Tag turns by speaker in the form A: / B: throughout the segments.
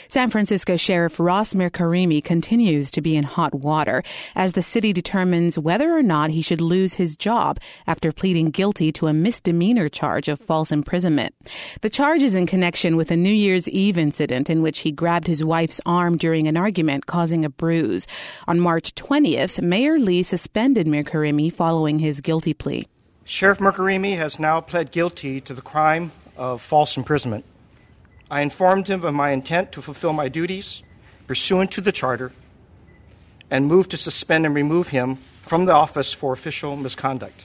A: San Francisco Sheriff Ross Mirkarimi continues to be in hot water as the city determines whether or not he should lose his job after pleading guilty to a misdemeanor charge of false imprisonment. The charge is in connection with a New Year's Eve incident in which he grabbed his wife's arm during an argument, causing a bruise. On March 20th, Mayor Lee suspended Mirkarimi following his guilty plea.
B: Sheriff Mirkarimi has now pled guilty to the crime of false imprisonment. I informed him of my intent to fulfill my duties pursuant to the charter and moved to suspend and remove him from the office for official misconduct.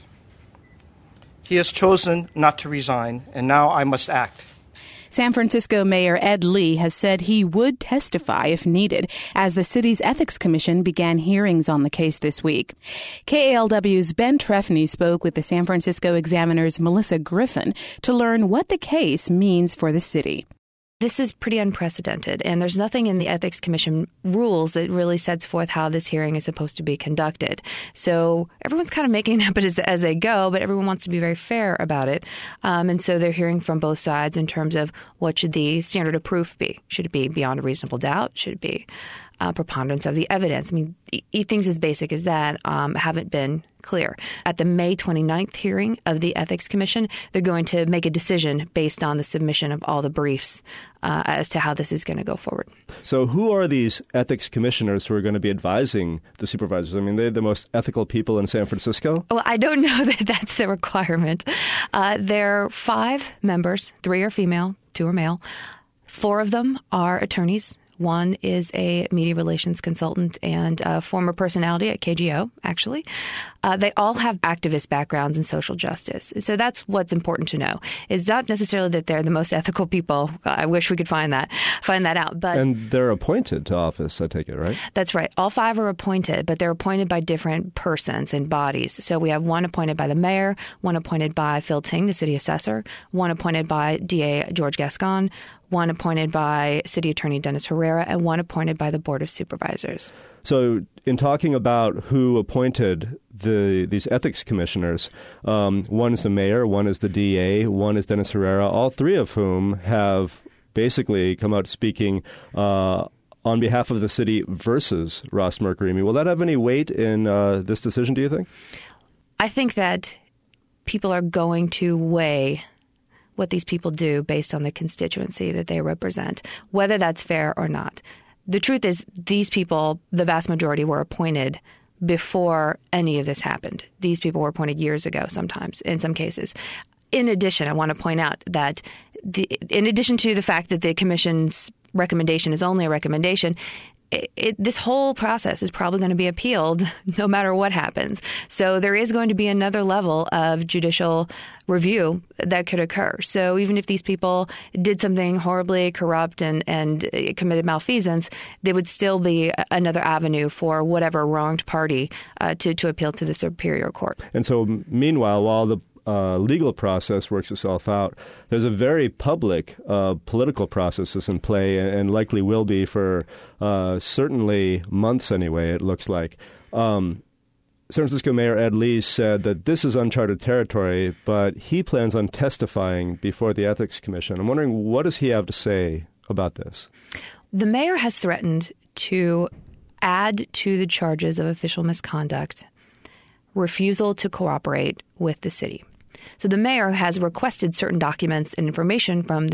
B: He has chosen not to resign, and now I must act.
A: San Francisco Mayor Ed Lee has said he would testify if needed as the city's Ethics Commission began hearings on the case this week. KALW's Ben Trefny spoke with the San Francisco Examiner's Melissa Griffin to learn what the case means for the city.
C: This is pretty unprecedented, and there's nothing in the Ethics Commission rules that really sets forth how this hearing is supposed to be conducted. So everyone's kind of making it up as they go, but everyone wants to be very fair about it. And so they're hearing from both sides in terms of what should the standard of proof be? Should it be beyond a reasonable doubt? Should it be preponderance of the evidence? I mean, things as basic as that haven't been clear. At the May 29th hearing of the Ethics Commission, they're going to make a decision based on the submission of all the briefs as to how this is going to go forward.
D: So who are these ethics commissioners who are going to be advising the supervisors? I mean, they're the most ethical people in San Francisco?
C: Well, I don't know that that's the requirement. There are 5 members. 3 are female, 2 are male. 4 of them are attorneys. 1 is a media relations consultant and a former personality at KGO, actually. They all have activist backgrounds in social justice. So that's what's important to know. It's not necessarily that they're the most ethical people. I wish we could find that out. But
D: and they're appointed to office, I take it, right?
C: That's right. All 5 are appointed, but they're appointed by different persons and bodies. So we have 1 appointed by the mayor, 1 appointed by Phil Ting, the city assessor, 1 appointed by DA George Gascon, 1 appointed by City Attorney Dennis Herrera, and 1 appointed by the Board of Supervisors.
D: So in talking about who appointed these ethics commissioners, 1 is the mayor, 1 is the DA, 1 is Dennis Herrera, all 3 of whom have basically come out speaking on behalf of the city versus Ross Mirkarimi. Will that have any weight in this decision, do you think?
C: I think that people are going to weigh what these people do based on the constituency that they represent, whether that's fair or not. The truth is, these people, the vast majority, were appointed before any of this happened. These people were appointed years ago sometimes, in some cases. In addition, I want to point out that in addition to the fact that the commission's recommendation is only a recommendation, this whole process is probably going to be appealed no matter what happens. So there is going to be another level of judicial review that could occur. So even if these people did something horribly corrupt and committed malfeasance, there would still be another avenue for whatever wronged party to appeal to the Superior Court.
D: And so meanwhile, while the legal process works itself out, there's a very public political process that's in play and likely will be for certainly months anyway, it looks like. San Francisco Mayor Ed Lee said that this is uncharted territory, but he plans on testifying before the Ethics Commission. I'm wondering, what does he have to say about this?
C: The mayor has threatened to add to the charges of official misconduct refusal to cooperate with the city. So the mayor has requested certain documents and information from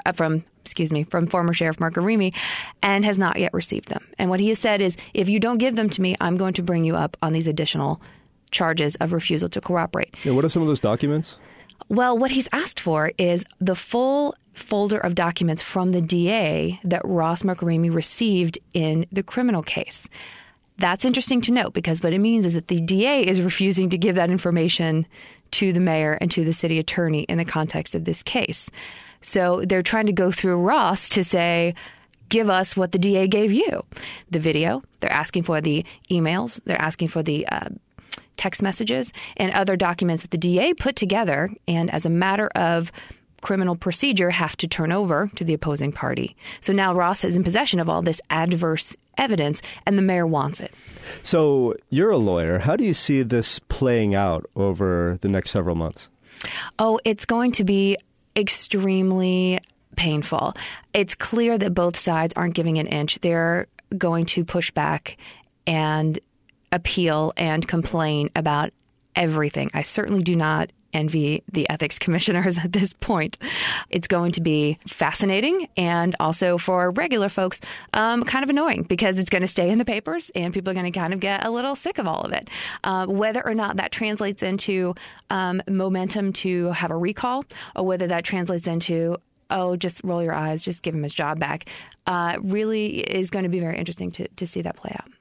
C: from former Sheriff Mirkarimi and has not yet received them. And what he has said is, if you don't give them to me, I'm going to bring you up on these additional charges of refusal to cooperate.
D: Yeah, what are some of those documents?
C: Well, what he's asked for is the full folder of documents from the DA that Ross Mirkarimi received in the criminal case. That's interesting to note because what it means is that the DA is refusing to give that information to the mayor and to the city attorney in the context of this case. So they're trying to go through Ross to say, give us what the DA gave you. The video, they're asking for the emails, they're asking for the text messages and other documents that the DA put together and as a matter of criminal procedure have to turn over to the opposing party. So now Ross is in possession of all this adverse evidence and the mayor wants it.
D: So you're a lawyer. How do you see this playing out over the next several months?
C: Oh, it's going to be extremely painful. It's clear that both sides aren't giving an inch. They're going to push back and appeal and complain about everything. I certainly do not envy the ethics commissioners at this point. It's going to be fascinating and also for regular folks kind of annoying because it's going to stay in the papers and people are going to kind of get a little sick of all of it. Whether or not that translates into momentum to have a recall or whether that translates into, oh, just roll your eyes, just give him his job back, really is going to be very interesting to see that play out.